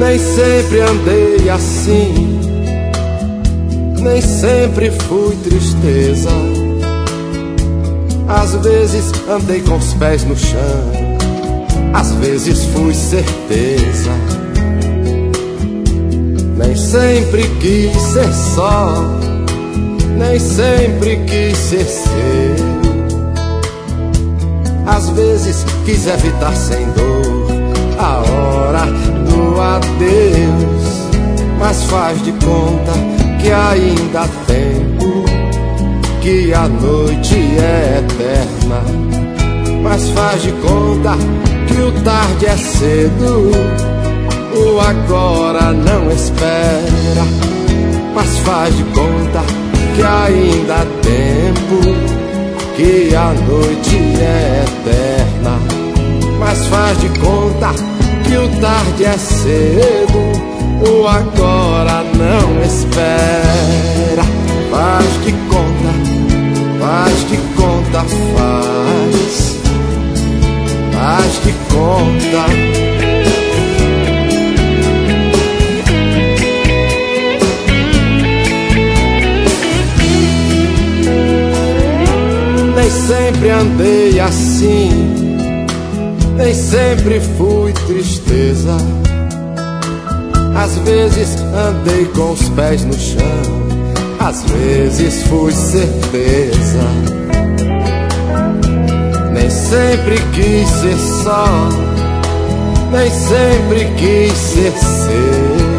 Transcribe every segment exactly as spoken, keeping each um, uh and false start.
Nem sempre andei assim, nem sempre fui tristeza. Às vezes andei com os pés no chão, às vezes fui certeza. Nem sempre quis ser só, nem sempre quis ser seu. Às vezes quis evitar sem dor a hora do adeus, mas faz de conta que ainda há tempo, que a noite é eterna. Mas faz de conta que o tarde é cedo, o agora não espera. Mas faz de conta que ainda há tempo, que a noite é eterna. Mas faz de conta que o tarde é cedo, o agora não espera. Faz de conta, faz de conta, faz, faz de conta. Nem sempre andei assim, nem sempre fui tristeza. Às vezes andei com os pés no chão, às vezes fui certeza. Nem sempre quis ser só, nem sempre quis ser seu.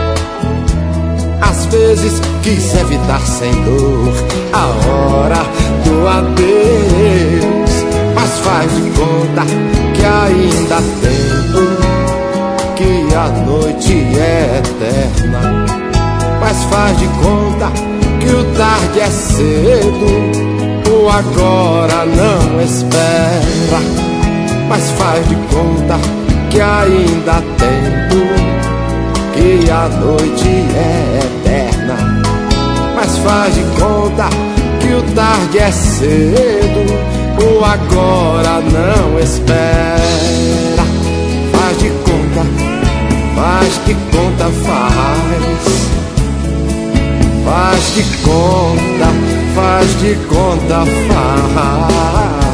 Às vezes quis evitar sem dor a hora do adeus, mas faz de conta que ainda há tempo, que a noite é eterna. Mas faz de conta que o tarde é cedo, o agora não espera. Mas faz de conta que ainda há tempo, que a noite é eterna. Mas faz de conta que o tarde é cedo, o agora não espera. Faz de conta, faz de conta, faz. Faz de conta, faz de conta, faz.